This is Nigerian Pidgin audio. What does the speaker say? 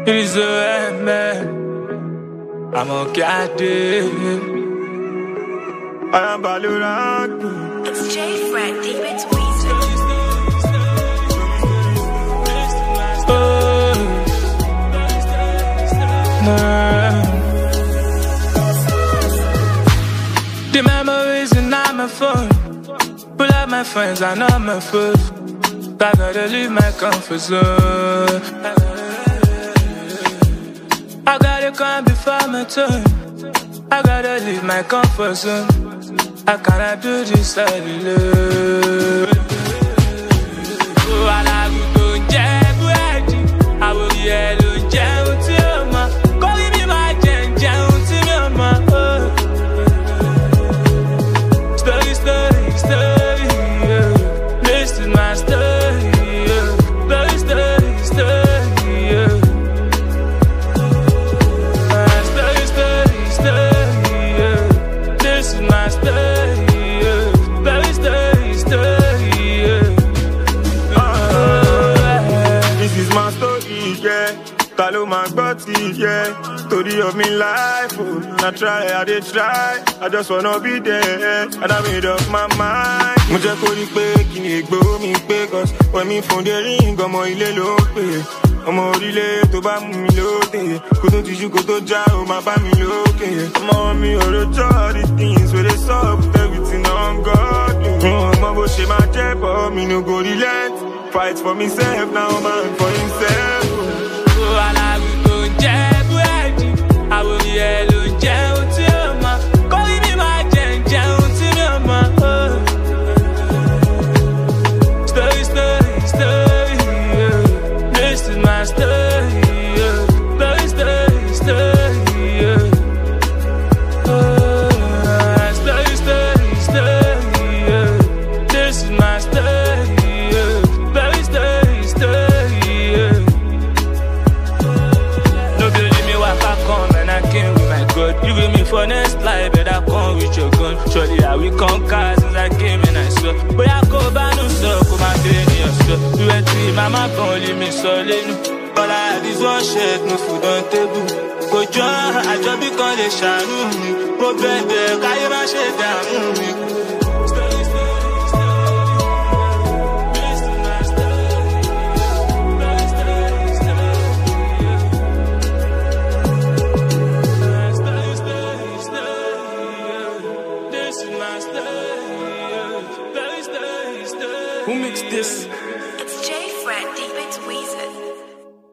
It's a man. I'm okay at it. I am Balurant. It's J Fred, deep into music. The memories in my phone. Pull up my friends, I know my food. I gotta leave my comfort zone. I gotta come before my turn. I gotta leave my comfort zone. I cannot do this alone. Oh, I love you, don't jab, I will yellow jam to your ma. Call me my jam to your ma. Story, story, story. This is my story. Story, story, story. Story, story, story. This is my story. Story, story, story. This is my story, yeah. Talo my body, yeah. Story of me life, oh. I try, I did try. I just wanna be there, and I made up my mind. Mujhe kori pe, kini egbo mi pe, cause when me phone the ring, ọmọ ilé ló pè. Ọmọ orílẹ̀ tó bá mú mi lóde, kó tó tijú kó tó já, ó máa bá mi lókè. Ọmọ mi ò rojọ́, the things where they suck, everything on God. Ọmọ bó ṣe máa jẹ́, but me no go relent. Fight for myself, now man for himself. Oh, I love you, don't jab, I will yellow jam to your ma. Call me my jam to your ma. Story, story, story. This is my story. Story, story, story. Story, story, story. This is my story. Story, story, story. No believe me, what I come and I came with my God. You with me for next life, but I come with your gun. Surely I will conquer since I came and I saw. But I go back no so, come and pay me your stuff. You went to mama, can't leave me solid. All I have is one shirt, no food on table. Go join, I just because they shine me. Go bed there, carry my shit down.